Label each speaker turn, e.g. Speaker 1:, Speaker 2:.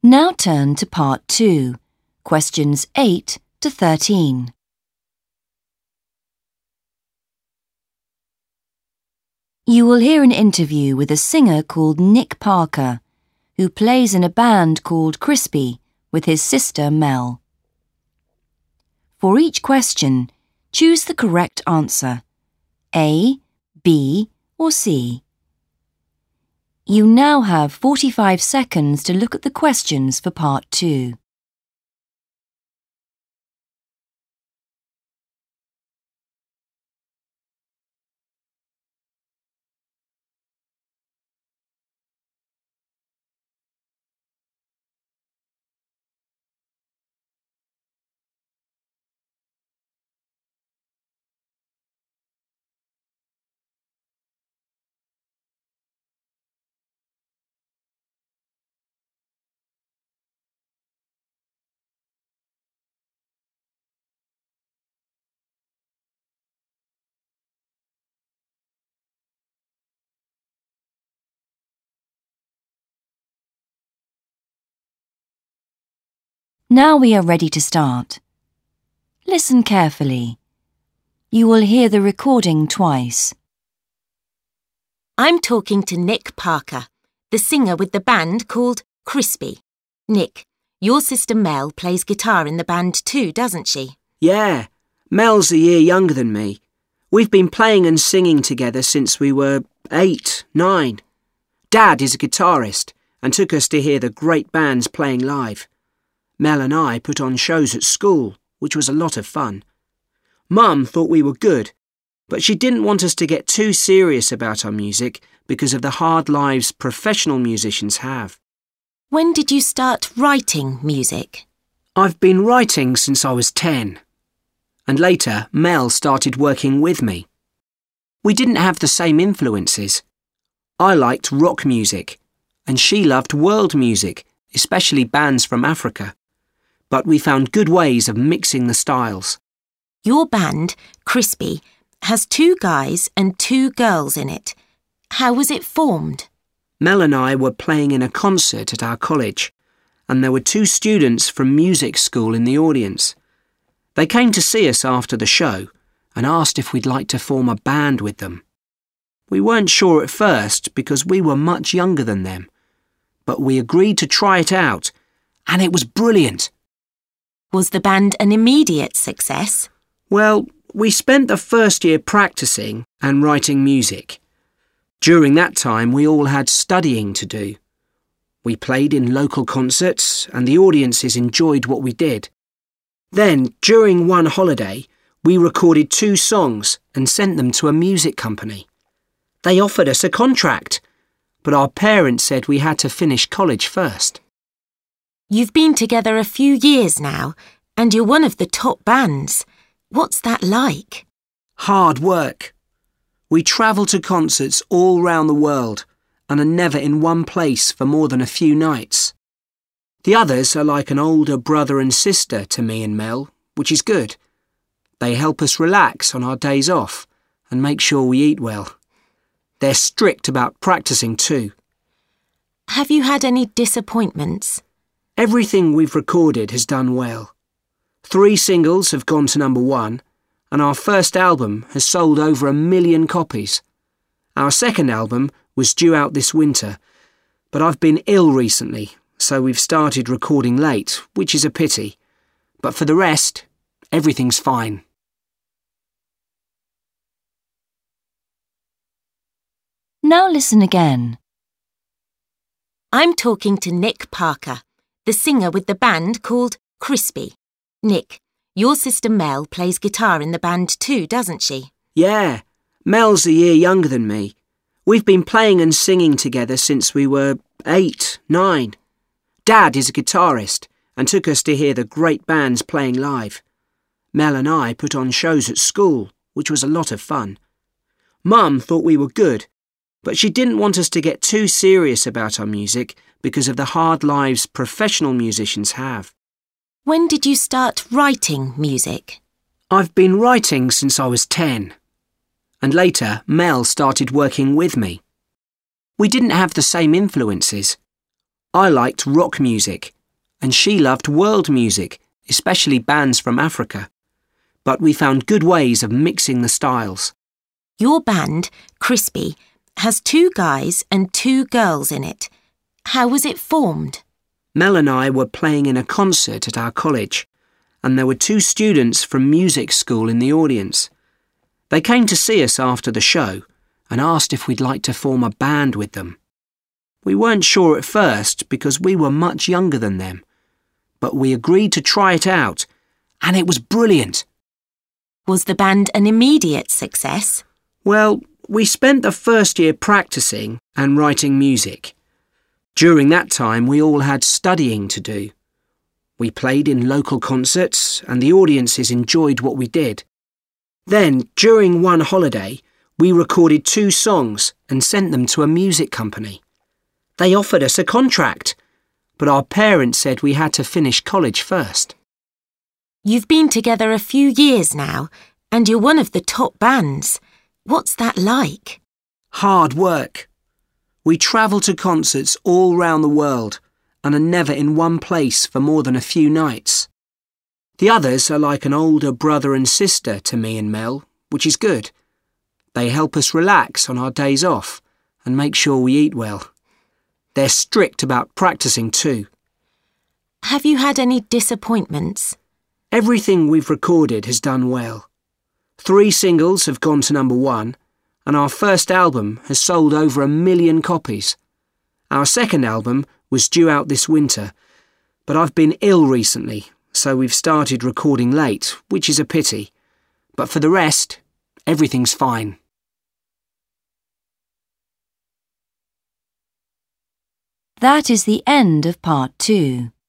Speaker 1: Now turn to Part 2, questions 8 to 13. You will hear an interview with a singer called Nick Parker, who plays in a band called Crispy with his sister Mel. For each question, choose the correct answer, A, B, or C. You now have 45 seconds to look at the questions for Part 2. Now we are ready to start. Listen carefully. You will hear the recording twice.
Speaker 2: I'm talking to Nick Parker, the singer with the band called Crispy. Nick, your sister Mel plays guitar in the band too, doesn't she?
Speaker 3: Yeah, Mel's a year younger than me. We've been playing and singing together since we were 8, 9. Dad is a guitarist and took us to hear the great bands playing live. Mel and I put on shows at school, which was a lot of fun. Mum thought we were good, but she didn't want us to get too serious about our music because of the hard lives professional musicians have.
Speaker 2: When did you start writing music?
Speaker 3: I've been writing since I was 10. And later, Mel started working with me. We didn't have the same influences. I liked rock music, and she loved world music, especially bands from Africa. But we found good ways of mixing the styles.
Speaker 2: Your band, Crispy, has 2 guys and 2 girls in it. How was it formed?
Speaker 3: Mel and I were playing in a concert at our college, and there were 2 students from music school in the audience. They came to see us after the show and asked if we'd like to form a band with them. We weren't sure at first because we were much younger than them, but we agreed to try it out, and it was brilliant.
Speaker 2: Was the band an immediate success?
Speaker 3: Well, we spent the first year practicing and writing music. During that time, we all had studying to do. We played in local concerts, and the audiences enjoyed what we did. Then, during one holiday, we recorded 2 songs and sent them to a music company. They offered us a contract, but our parents said we had to finish college first.
Speaker 2: You've been together a few years now, and you're one of the top bands. What's that like?
Speaker 3: Hard work. We travel to concerts all round the world and are never in one place for more than a few nights. The others are like an older brother and sister to me and Mel, which is good. They help us relax on our days off and make sure we eat well. They're strict about practicing too.
Speaker 2: Have you had any disappointments?
Speaker 3: Everything we've recorded has done well. 3 singles have gone to number 1, and our first album has sold over 1 million copies. Our second album was due out this winter, but I've been ill recently, so we've started recording late, which is a pity. But for the rest, everything's fine.
Speaker 1: Now listen again.
Speaker 2: I'm talking to Nick Parker, the singer with the band called Crispy. Nick, your sister Mel plays guitar in the band too, doesn't she?
Speaker 3: Yeah, Mel's a year younger than me. We've been playing and singing together since we were 8, 9. Dad is a guitarist and took us to hear the great bands playing live. Mel and I put on shows at school, which was a lot of fun. Mum thought we were good, but she didn't want us to get too serious about our music because of the hard lives professional musicians have.
Speaker 2: When did you start writing music?
Speaker 3: I've been writing since I was 10. And later, Mel started working with me. We didn't have the same influences. I liked rock music, and she loved world music, especially bands from Africa. But we found good ways of mixing the styles.
Speaker 2: Your band, Crispy, has 2 guys and 2 girls in it. How was it formed?
Speaker 3: Mel and I were playing in a concert at our college, and there were 2 students from music school in the audience. They came to see us after the show and asked if we'd like to form a band with them. We weren't sure at first because we were much younger than them, but we agreed to try it out, and it was brilliant.
Speaker 2: Was the band an immediate success?
Speaker 3: Well, we spent the first year practicing and writing music. During that time, we all had studying to do. We played in local concerts, and the audiences enjoyed what we did. Then, during one holiday, we recorded 2 songs and sent them to a music company. They offered us a contract, but our parents said we had to finish college first.
Speaker 2: You've been together a few years now, and you're one of the top bands. What's that like?
Speaker 3: Hard work. We travel to concerts all round the world and are never in one place for more than a few nights. The others are like an older brother and sister to me and Mel, which is good. They help us relax on our days off and make sure we eat well. They're strict about practicing too.
Speaker 2: Have you had any disappointments?
Speaker 3: Everything we've recorded has done well. 3 singles have gone to number 1, and our first album has sold over 1 million copies. Our second album was due out this winter, but I've been ill recently, so we've started recording late, which is a pity. But for the rest, everything's fine.
Speaker 1: That is the end of part 2.